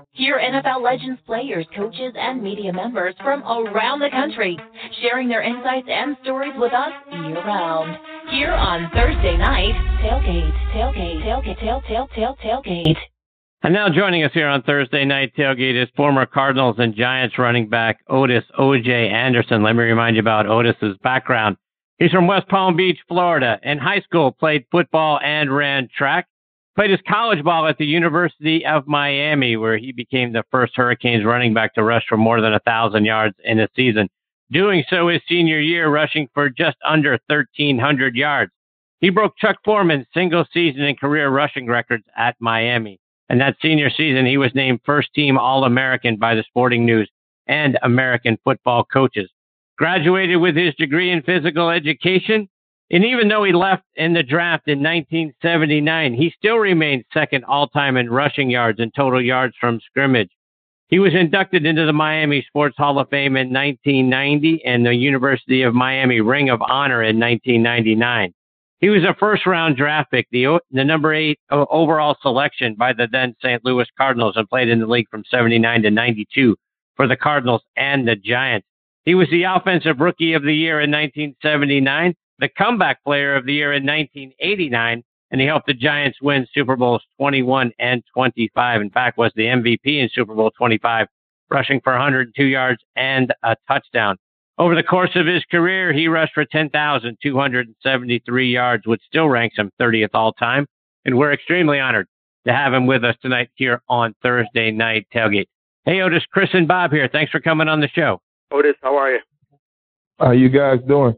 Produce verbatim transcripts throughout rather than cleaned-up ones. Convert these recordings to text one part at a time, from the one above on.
Hear N F L legends, players, coaches, and media members from around the country, sharing their insights and stories with us year-round. Here on Thursday night, Tailgate, Tailgate, Tailgate, Tail, Tail, Tail, Tailgate. And now joining us here on Thursday Night Tailgate is former Cardinals and Giants running back Otis O J Anderson. Let me remind you about Otis's background. He's from West Palm Beach, Florida. In high school, played football and ran track. Played his college ball at the University of Miami, where he became the first Hurricanes running back to rush for more than one thousand yards in a season. Doing so his senior year, rushing for just under thirteen hundred yards. He broke Chuck Foreman's single-season and career rushing records at Miami. And that senior season, he was named first-team All-American by the Sporting News and American Football Coaches. Graduated with his degree in physical education, and even though he left in the draft in nineteen seventy-nine, he still remains second all-time in rushing yards and total yards from scrimmage. He was inducted into the Miami Sports Hall of Fame in nineteen ninety and the University of Miami Ring of Honor in nineteen ninety-nine. He was a first-round draft pick, the, the number eight overall selection by the then Saint Louis Cardinals, and played in the league from seventy-nine to ninety-two for the Cardinals and the Giants. He was the Offensive Rookie of the Year in nineteen seventy-nine, the Comeback Player of the Year in nineteen eighty-nine, and he helped the Giants win Super Bowls twenty-one and twenty-five. In fact, was the M V P in Super Bowl twenty-five, rushing for one hundred two yards and a touchdown. Over the course of his career, he rushed for ten thousand two hundred seventy-three yards, which still ranks him thirtieth all-time. And we're extremely honored to have him with us tonight here on Thursday Night Tailgate. Hey, Otis, Chris and Bob here. Thanks for coming on the show. Otis, how are you? How you guys doing?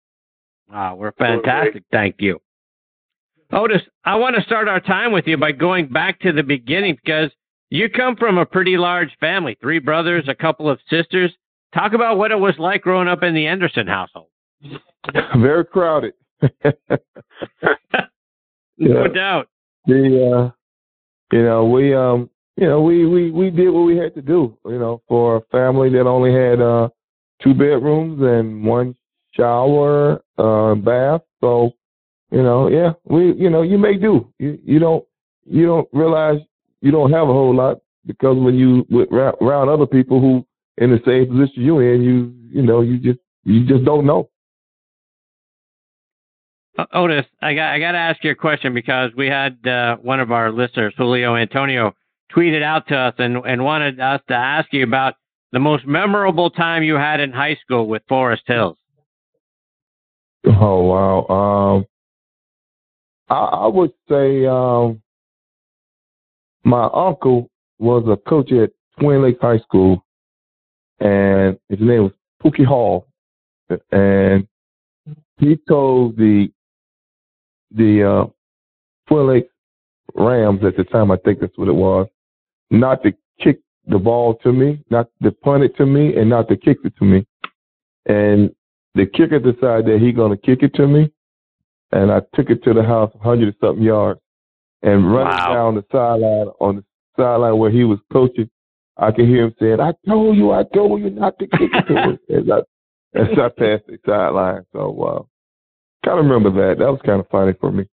Ah, we're fantastic. Thank you. Otis, I want to start our time with you by going back to the beginning because you come from a pretty large family, three brothers, a couple of sisters. Talk about what it was like growing up in the Anderson household. Very crowded. No doubt. The, uh, you know, we, um, you know, we, we, we did what we had to do, you know, for a family that only had uh, two bedrooms and one shower, uh, bath. So, you know, yeah, we, you know, you may do. You, you don't, you don't realize you don't have a whole lot because when you with, around other people who in the same position you're in, you, you know, you just, you just don't know. Uh, Otis, I got, I got to ask you a question because we had uh, one of our listeners, Julio Antonio, tweeted out to us and, and wanted us to ask you about the most memorable time you had in high school with Forest Hills. Oh, wow. Um, I, I would say um, my uncle was a coach at Twin Lakes High School, and his name was Pookie Hall. And he told the the uh, Twin Lakes Rams at the time, I think that's what it was, not to kick the ball to me, not to punt it to me, and not to kick it to me. And the kicker decided that he's going to kick it to me, and I took it to the house one hundred something yards. And running wow. down the sideline, on the sideline where he was coaching, I could hear him saying, I told you, I told you not to kick it to him. as, I, as I passed the sideline. So, uh, kind of remember that. That was kind of funny for me.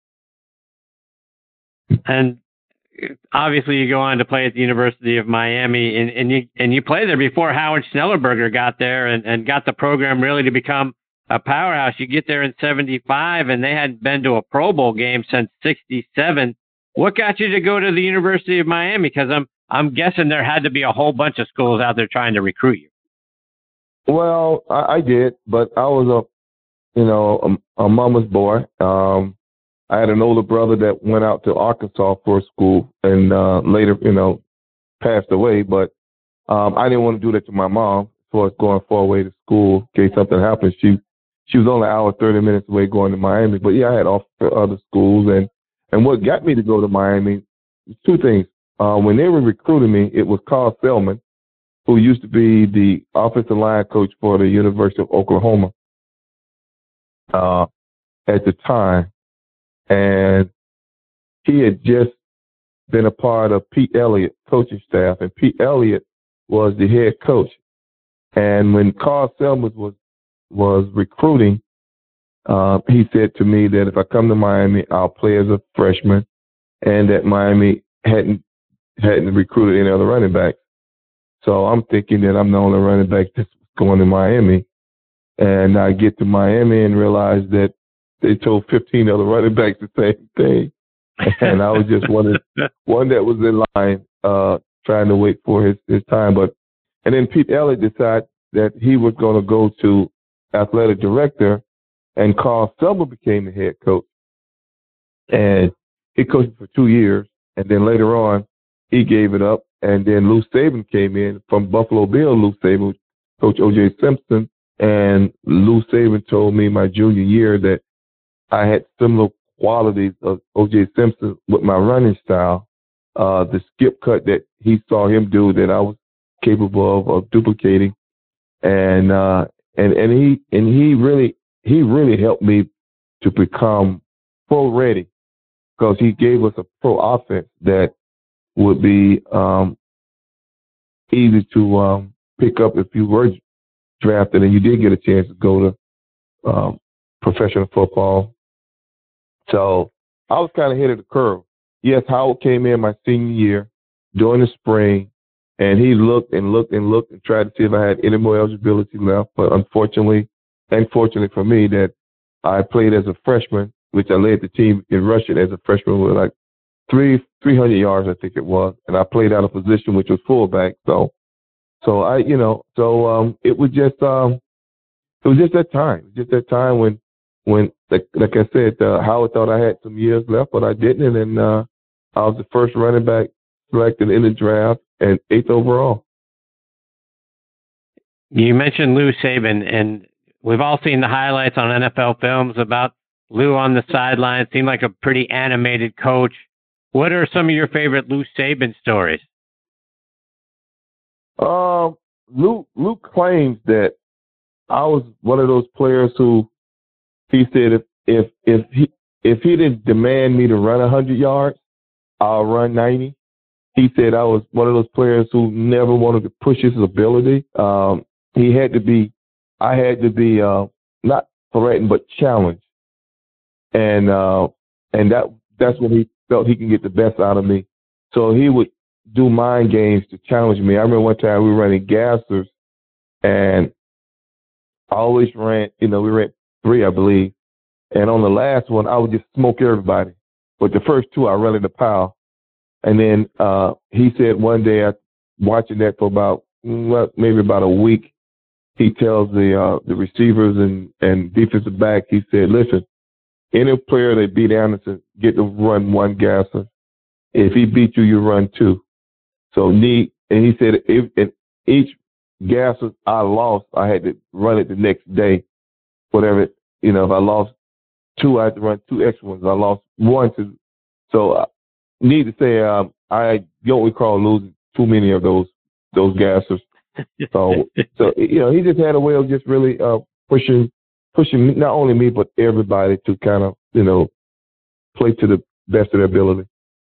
And obviously, you go on to play at the University of Miami, and, and you and you played there before Howard Schnellerberger got there and, and got the program really to become a powerhouse. You get there in seventy-five, and they hadn't been to a Pro Bowl game since sixty-seven. What got you to go to the University of Miami? Because I'm I'm guessing there had to be a whole bunch of schools out there trying to recruit you. Well, I, I did, but I was a, you know, a, a mama's boy. Um, I had an older brother that went out to Arkansas for school and uh, later, you know, passed away. But um, I didn't want to do that to my mom as far as going far away to school in case something happened. She she was only an hour, thirty minutes away going to Miami. But, yeah, I had offers for other schools. And, and what got me to go to Miami was two things. Uh, when they were recruiting me, it was Carl Selman, who used to be the offensive line coach for the University of Oklahoma uh, at the time. And he had just been a part of Pete Elliott's coaching staff, and Pete Elliott was the head coach. And when Carl Selman was was recruiting, uh, he said to me that if I come to Miami, I'll play as a freshman, and that Miami hadn't hadn't recruited any other running backs. So I'm thinking that I'm the only running back that's going to Miami. And I get to Miami and realize that they told fifteen other running backs the same thing. And I was just one, that, one that was in line, uh, trying to wait for his, his time. But and then Pete Elliott decided that he was going to go to athletic director, and Carl Selma became the head coach. And he coached for two years. And then later on, he gave it up. And then Lou Saban came in from Buffalo Bills. Lou Saban, Coach O J Simpson. And Lou Saban told me my junior year that I had similar qualities of O J Simpson with my running style, uh, the skip cut that he saw him do that I was capable of, of duplicating. And, uh, and, and he, and he really, he really helped me to become pro ready, because he gave us a pro offense that would be, um, easy to, um, pick up if you were drafted and you did get a chance to go to um, professional football. So I was kind of ahead of the curve. Yes, Howard came in my senior year during the spring, and he looked and looked and looked and tried to see if I had any more eligibility left. But unfortunately, and fortunately for me, that I played as a freshman, which I led the team in rushing as a freshman with like three three hundred yards, I think it was, and I played out of position which was fullback. So. So I, you know, so um, it was just, um, it was just that time, just that time when, when, like, like I said, uh, Howard thought I had some years left, but I didn't, and uh, I was the first running back selected in the draft and eighth overall. You mentioned Lou Saban, and we've all seen the highlights on N F L films about Lou on the sideline. Seemed like a pretty animated coach. What are some of your favorite Lou Saban stories? Um, Luke, Luke claims that I was one of those players who he said if if if he if he didn't demand me to run a hundred yards, I'll run ninety. He said I was one of those players who never wanted to push his ability. Um, he had to be, I had to be uh, not threatened but challenged, and uh, and that that's when he felt he can get the best out of me. So he would do mind games to challenge me. I remember one time we were running gassers, and I always ran, you know, we ran three, I believe. And on the last one, I would just smoke everybody. But the first two, I ran in the pile. And then uh, he said one day, I, watching that for about, well, maybe about a week, he tells the uh, the receivers and, and defensive back, he said, listen, any player that beat Anderson, get to run one gasser. If he beat you, you run two. So need, and he said if in each gasser I lost, I had to run it the next day. Whatever, you know, if I lost two, I had to run two extra ones. I lost one to, so uh, need to say um, I don't recall losing too many of those those gassers. So, so you know, he just had a way of just really uh, pushing pushing not only me but everybody to kind of, you know, play to the best of their ability.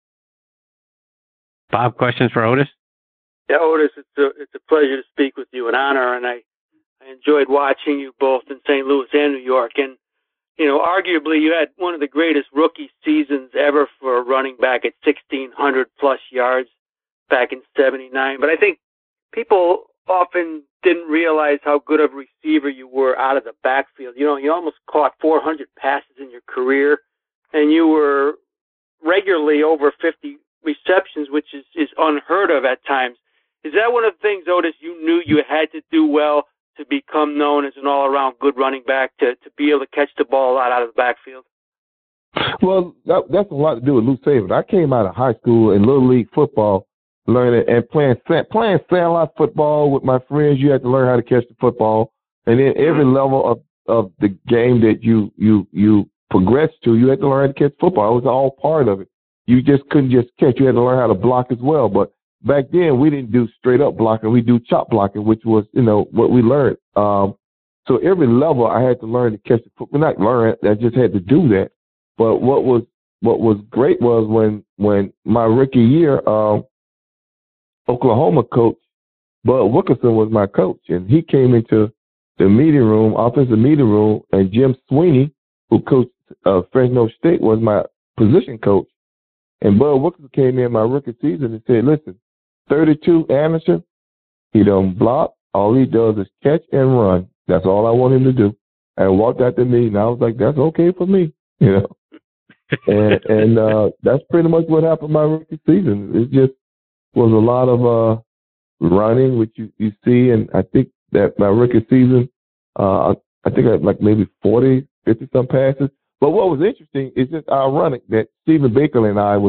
Bob, questions for Otis? Yeah, Otis, it's a it's a pleasure to speak with you, an honor, and I, I enjoyed watching you both in Saint Louis and New York. And, you know, arguably you had one of the greatest rookie seasons ever for a running back at sixteen hundred plus yards back in seventy-nine. But I think people often didn't realize how good of a receiver you were out of the backfield. You know, you almost caught four hundred passes in your career, and you were regularly over fifty receptions, which is, is unheard of at times. Is that one of the things, Otis, you knew you had to do well to become known as an all-around good running back, to, to be able to catch the ball a lot out of the backfield? Well, that, that's a lot to do with Lou Saban. I came out of high school in Little League football, learning and playing playing sandlot football with my friends. You had to learn how to catch the football, and then every level of, of the game that you you you progressed to, you had to learn how to catch football. It was all part of it. You just couldn't just catch. You had to learn how to block as well. But back then, we didn't do straight up blocking. We do chop blocking, which was, you know, what we learned. Um, so every level, I had to learn to catch the football. Not learn, I just had to do that. But what was what was great was when when my rookie year, um, Oklahoma coach Bud Wilkinson was my coach, and he came into the meeting room, offensive meeting room, and Jim Sweeney, who coached uh, Fresno State, was my position coach. And Bud Wilkinson came in my rookie season and said, listen, thirty-two Anderson, he don't block. All he does is catch and run. That's all I want him to do. And walked out to me, and I was like, that's okay for me, you know. and and uh, that's pretty much what happened my rookie season. It just was a lot of uh, running, which you, you see, and I think that my rookie season, uh, I think I had like maybe forty, fifty some passes. But what was interesting is just ironic that Stephen Baker and I was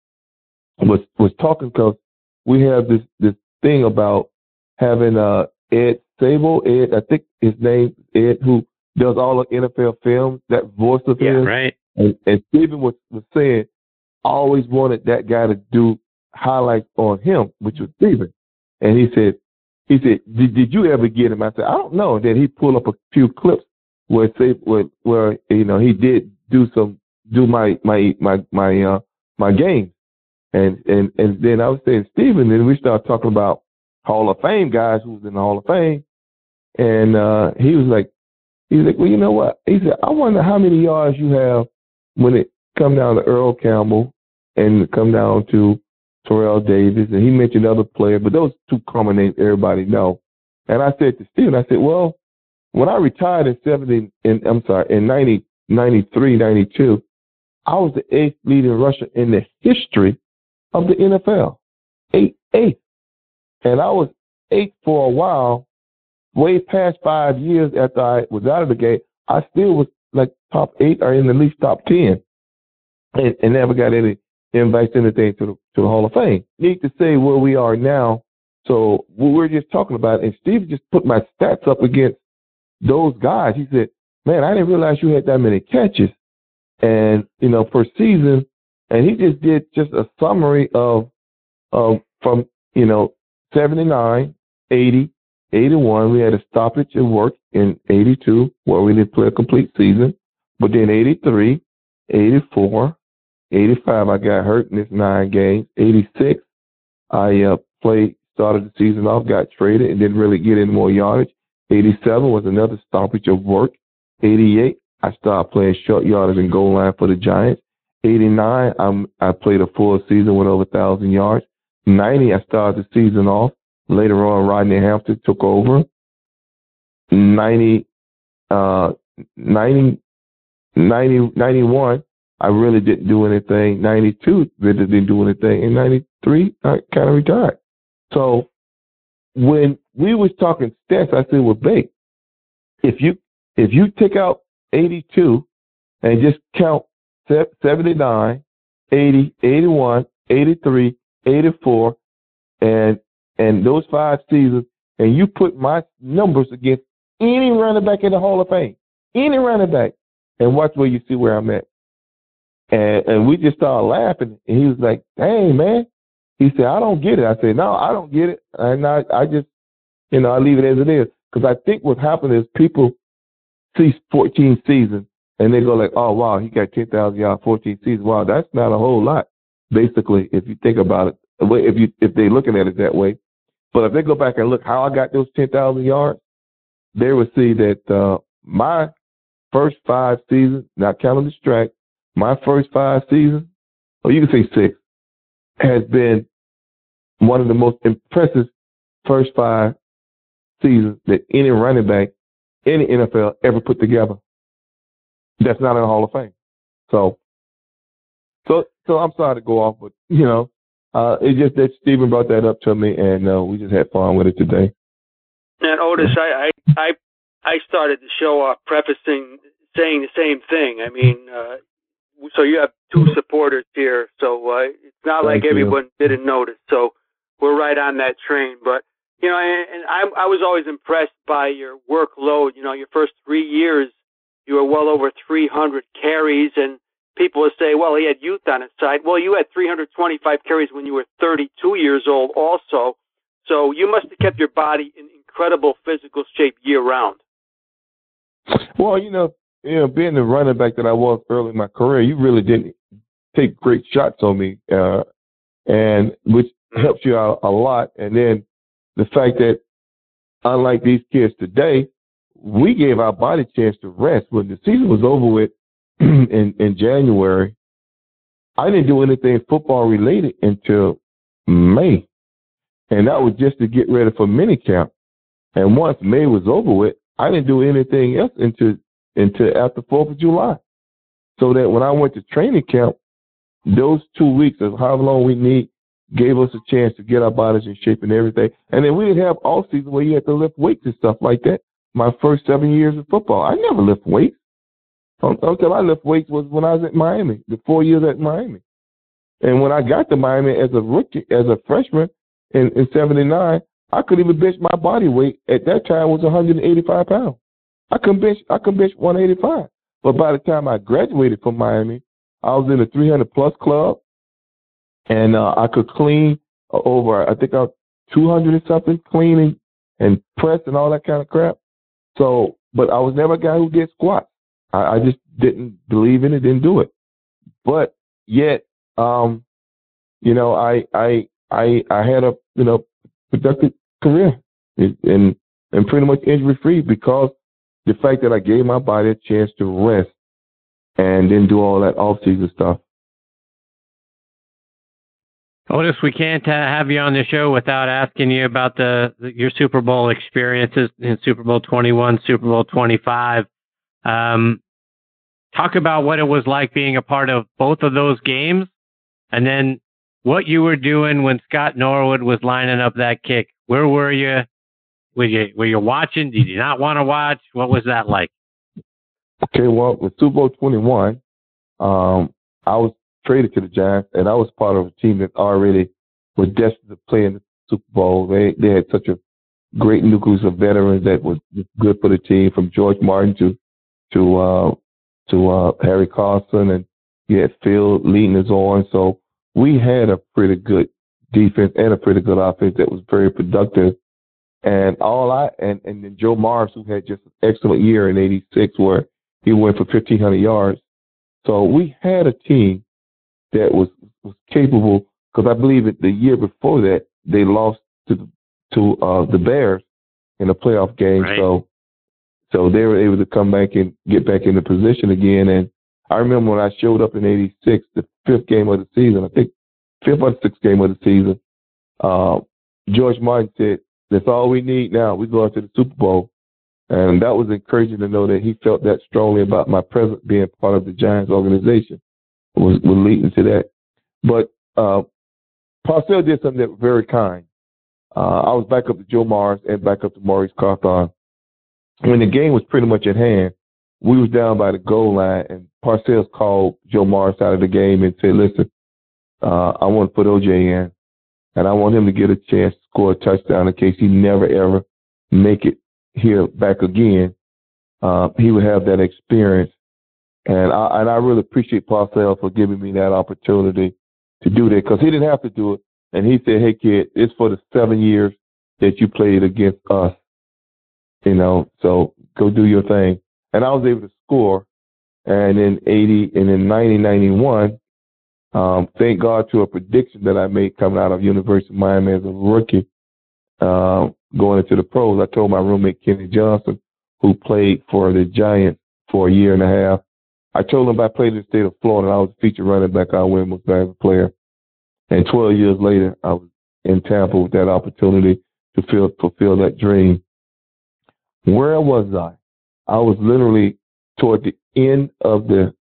was was talking because we have this this thing about having uh, Ed Sable, Ed, I think his name Ed, who does all the N F L films, that voice of yeah, his. right. And, and Stephen was, was saying, I always wanted that guy to do highlights on him, which was Stephen. And he said, he said, did, did you ever get him? I said, I don't know. And then he pulled up a few clips where say where, where you know he did do some do my my my my uh my game. And and and then I was saying Stephen, and we started talking about Hall of Fame guys who's in the Hall of Fame. And uh, he was like, he was like, well, you know what? He said, I wonder how many yards you have when it come down to Earl Campbell and come down to Terrell Davis. And he mentioned other players, but those two common names everybody know. And I said to Stephen, I said, well, when I retired in seventy, in, I'm sorry, in ninety, ninety-three, ninety-two, I was the eighth leading rusher in the history of the N F L. Eight, eighth. And I was eighth for a while, way past five years after I was out of the game. I still was like top eight or in the least top ten, and, and never got any invites, anything to the, to the Hall of Fame. Need to say where we are now. So we we're just talking about it, and Steve just put my stats up against those guys. He said, man, I didn't realize you had that many catches, and, you know, per season. And he just did just a summary of, of from, you know, seventy-nine, eighty, eighty-one, we had a stoppage of work in eighty-two where we didn't play a complete season. But then eighty-three, eighty-four, eighty-five, I got hurt in this nine games. eighty-six, I uh, played, started the season off, got traded, and didn't really get any more yardage. eighty-seven was another stoppage of work. eighty-eight, I started playing short yardage and goal line for the Giants. eighty-nine, I'm, I played a full season with over one thousand yards. ninety, I started the season off. Later on, Rodney Hampton took over. ninety, uh, ninety, ninety, ninety-one, I really didn't do anything. ninety-two, really didn't do anything. In ninety-three, I kind of retired. So when we was talking stats, I said, well, Bake, if you if you take out eighty-two and just count seventy-nine, eighty, eighty-one, eighty-three, eighty-four, and and those five seasons, and you put my numbers against any running back in the Hall of Fame, any running back, and watch where you see where I'm at. And and we just started laughing, and he was like, dang, man. He said, I don't get it. I said, no, I don't get it. And I, I just, you know, I leave it as it is. Because I think what's happened is people see fourteen seasons, and they go like, oh, wow, he got ten thousand yards, fourteen seasons. Wow, that's not a whole lot, basically, if you think about it, if you if they're looking at it that way. But if they go back and look how I got those ten thousand yards, they will see that uh, my first five seasons, not counting the strike, my first five seasons, or you can say six, has been one of the most impressive first five seasons that any running back, any N F L ever put together. That's not in the Hall of Fame. So, so, so I'm sorry to go off, but you know, uh, it's just that Stephen brought that up to me, and uh, we just had fun with it today. And Otis, I, I, I, I started the show off prefacing, saying the same thing. I mean, uh, so you have two supporters here, so uh, it's not Thank like you. everyone didn't notice. So we're right on that train. But you know, and, and I, I was always impressed by your workload. You know, your first three years, you were well over three hundred carries, and people would say, well, he had youth on his side. Well, you had three hundred twenty-five carries when you were thirty-two years old also. So you must have kept your body in incredible physical shape year-round. Well, you know, you know, being the running back that I was early in my career, you really didn't take great shots on me, uh, and which helps you out a lot. And then the fact that, unlike these kids today, we gave our body a chance to rest. When the season was over with in, in January, I didn't do anything football related until May. And that was just to get ready for minicamp. And once May was over with, I didn't do anything else until, until after fourth of July. So that when I went to training camp, those two weeks of however long we need gave us a chance to get our bodies in shape and everything. And then we didn't have off season where you had to lift weights and stuff like that. My first seven years of football, I never lift weights. Until I lift weights was when I was at Miami, the four years at Miami. And when I got to Miami as a rookie, as a freshman in, in seventy-nine, I couldn't even bench my body weight. At that time was one hundred eighty-five pounds. I couldn't bench, I couldn't bench one eighty-five. But by the time I graduated from Miami, I was in the three hundred plus club, and uh, I could clean over, I think I was two hundred and something, cleaning and press and all that kind of crap. So, but I was never a guy who did squats. I, I just didn't believe in it, didn't do it. But yet, um, you know, I, I, I, I had a, you know, productive career and, and pretty much injury free because the fact that I gave my body a chance to rest and then do all that off season stuff. Otis, we can't uh, have you on the show without asking you about the, the your Super Bowl experiences in Super Bowl twenty-one, Super Bowl twenty-five. Um, talk about what it was like being a part of both of those games, and then what you were doing when Scott Norwood was lining up that kick. Where were you? Were you were you watching? Did you not want to watch? What was that like? Okay, well, with Super Bowl twenty-one, um, I was traded to the Giants, and I was part of a team that already was destined to play in the Super Bowl. They they had such a great nucleus of veterans that was good for the team, from George Martin to to uh, to uh, Harry Carson, and you had Phil leading us on. So we had a pretty good defense and a pretty good offense that was very productive. And all I and and then Joe Morris, who had just an excellent year in eighty-six, where he went for fifteen hundred yards. So we had a team that was was capable, because I believe it, the year before that they lost to to uh, the Bears in a playoff game. Right. So so they were able to come back and get back into position again. And I remember when I showed up in eighty-six, the fifth game of the season, I think fifth or sixth game of the season, uh, George Martin said, "That's all we need now. We go into the Super Bowl." And that was encouraging to know that he felt that strongly about my presence being part of the Giants organization. Was, was leading to that. But uh, Parcells did something that was very kind. Uh, I was back up to Joe Morris and back up to Maurice Carthon. When the game was pretty much at hand, we was down by the goal line, and Parcells called Joe Morris out of the game and said, "Listen, uh, I want to put O J in, and I want him to get a chance to score a touchdown in case he never, ever make it here back again. Uh, he would have that experience." And I, and I really appreciate Parcells for giving me that opportunity to do that, because he didn't have to do it. And he said, "Hey, kid, it's for the seven years that you played against us, you know, so go do your thing." And I was able to score. And in eighty and in nineteen ninety-one, um, thank God to a prediction that I made coming out of University of Miami as a rookie, uh, going into the pros. I told my roommate Kenny Johnson, who played for the Giants for a year and a half, I told him I played in the state of Florida, and I was a featured running back. I win most valuable player. And twelve years later, I was in Tampa with that opportunity to feel, fulfill that dream. Where was I? I was literally toward the end of the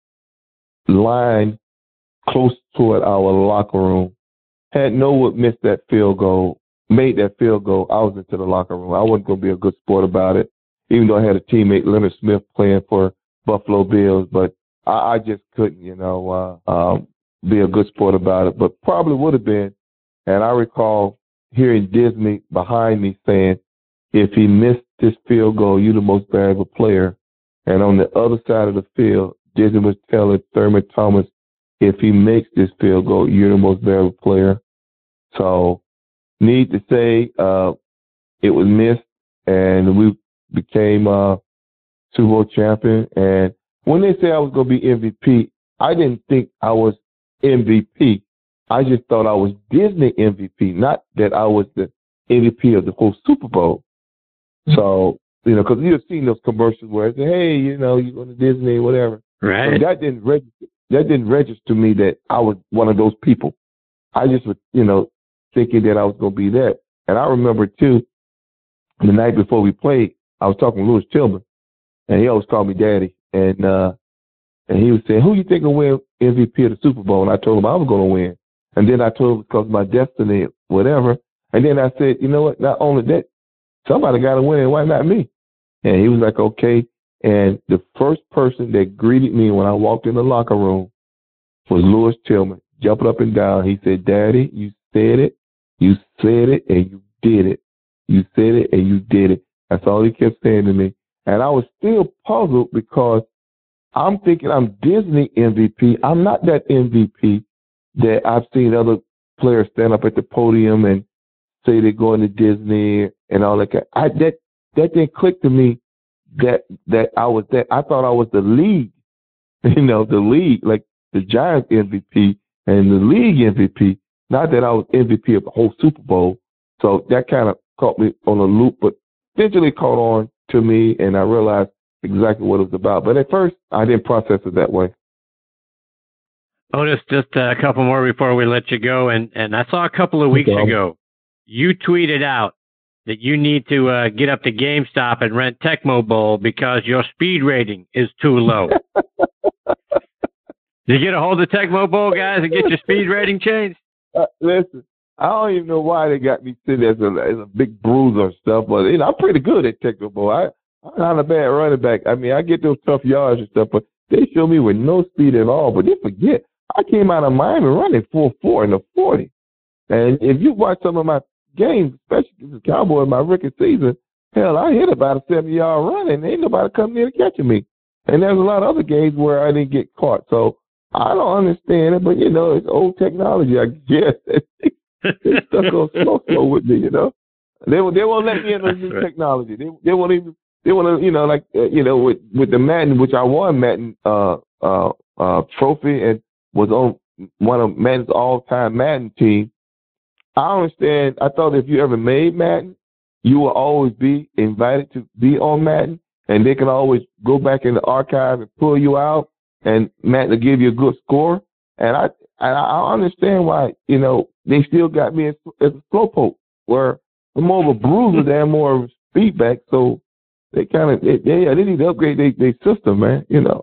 line, close toward our locker room. Had Norwood missed that field goal, made that field goal, I was into the locker room. I wasn't going to be a good sport about it, even though I had a teammate, Leonard Smith, playing for Buffalo Bills, but I, I just couldn't, you know, uh, um, be a good sport about it, but probably would have been. And I recall hearing Disney behind me saying, "If he missed this field goal, you're the most valuable player." And on the other side of the field, Disney was telling Thurman Thomas, "If he makes this field goal, you're the most valuable player." So, need to say, uh, it was missed, and we became uh, Super Bowl champion. And when they say I was going to be M V P, I didn't think I was M V P. I just thought I was Disney M V P, not that I was the M V P of the whole Super Bowl. So, you know, because you've seen those commercials where they say, "Hey, you know, you're going to Disney," whatever. Right. So that didn't register. that didn't register to me that I was one of those people. I just was, you know, thinking that I was going to be that. And I remember, too, the night before we played, I was talking to Lewis Tillman, and he always called me Daddy. And uh, and he was saying, who you think will win M V P of the Super Bowl? And I told him I was going to win. And then I told him because of my destiny, whatever. And then I said, you know what, not only that, somebody got to win, and why not me? And he was like, okay. And the first person that greeted me when I walked in the locker room was Lewis Tillman, jumping up and down. He said, Daddy, you said it, you said it, and you did it. You said it, and you did it. That's all he kept saying to me. And I was still puzzled because I'm thinking I'm Disney M V P. I'm not that M V P that I've seen other players stand up at the podium and say they're going to Disney and all that. I, that that didn't click to me that that I was that. I thought I was the league, you know, the league, like the Giants M V P and the league M V P. Not that I was M V P of the whole Super Bowl. So that kind of caught me on a loop, but eventually caught on to me, and I realized exactly what it was about. But at first, I didn't process it that way. Otis, just a couple more before we let you go. And, and I saw a couple of weeks Okay. ago, you tweeted out that you need to uh, get up to GameStop and rent Tecmo Bowl because your speed rating is too low. Did you get a hold of Tecmo Bowl, guys, and get your speed rating changed? Uh, listen, I don't even know why they got me sitting as a, as a big bruiser and stuff, but you know, I'm pretty good at Tecmo Bowl. I, I'm not a bad running back. I mean, I get those tough yards and stuff, but they show me with no speed at all. But they forget, I came out of Miami running four four in the forty. And if you watch some of my games, especially the Cowboys, my rookie season, hell, I hit about a seventy-yard run, and ain't nobody coming near to catching me. And there's a lot of other games where I didn't get caught. So I don't understand it, but, you know, it's old technology, I guess. They stuck on slow slow with me, you know. They they won't let me in on new technology. They they won't even they want to, you know, like uh, you know, with with the Madden, which I won Madden uh uh uh trophy and was on one of Madden's all time Madden team. I understand. I thought if you ever made Madden, you will always be invited to be on Madden, and they can always go back in the archive and pull you out, and Madden will give you a good score. And I and I understand why, you know, they still got me as, as a slowpoke, where I'm more of a bruiser than more of a speedback. So they kind of they, they they need to upgrade their they system, man. You know.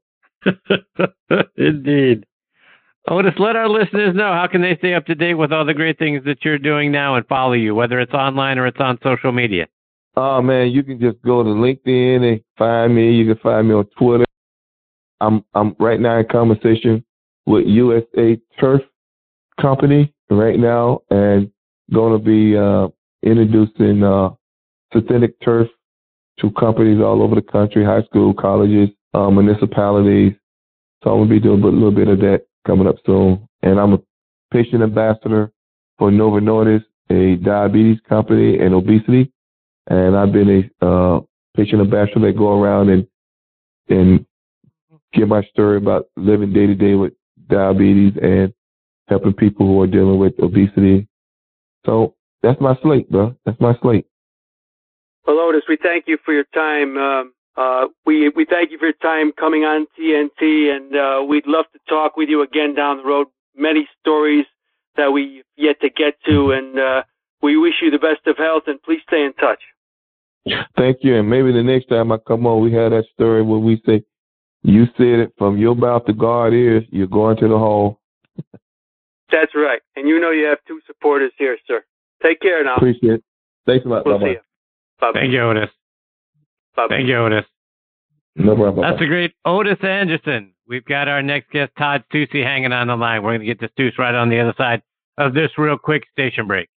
Indeed. Otis, let our listeners know, how can they stay up to date with all the great things that you're doing now and follow you, whether it's online or it's on social media? Oh, man, you can just go to LinkedIn and find me. You can find me on Twitter. I'm I'm right now in conversation with U S A Turf Company right now, and going to be uh, introducing uh, synthetic turf to companies all over the country, high school, colleges, uh, municipalities. So I'm going to be doing a little bit of that coming up soon. And I'm a patient ambassador for Novo Nordisk, a diabetes company and obesity. And I've been a uh, patient ambassador that go around and and give my story about living day to day with diabetes and helping people who are dealing with obesity. So that's my slate, bro. That's my slate. Well, Otis, we thank you for your time. Um, uh, we we thank you for your time coming on T N T, and uh, we'd love to talk with you again down the road. Many stories that we yet to get to, and uh, we wish you the best of health, and please stay in touch. Thank you, and maybe the next time I come on, we have that story where we say, you said it, from your mouth to God's ears, you're going to the hall. That's right. And you know you have two supporters here, sir. Take care now. Appreciate it. Thanks a lot. We'll Bye-bye. see you. Bye-bye. Thank you, Otis. Bye-bye. Thank you, Otis. No problem. That's the great Otis Anderson. We've got our next guest, Todd Stuessy, hanging on the line. We're going to get to Stuess right on the other side of this real quick station break.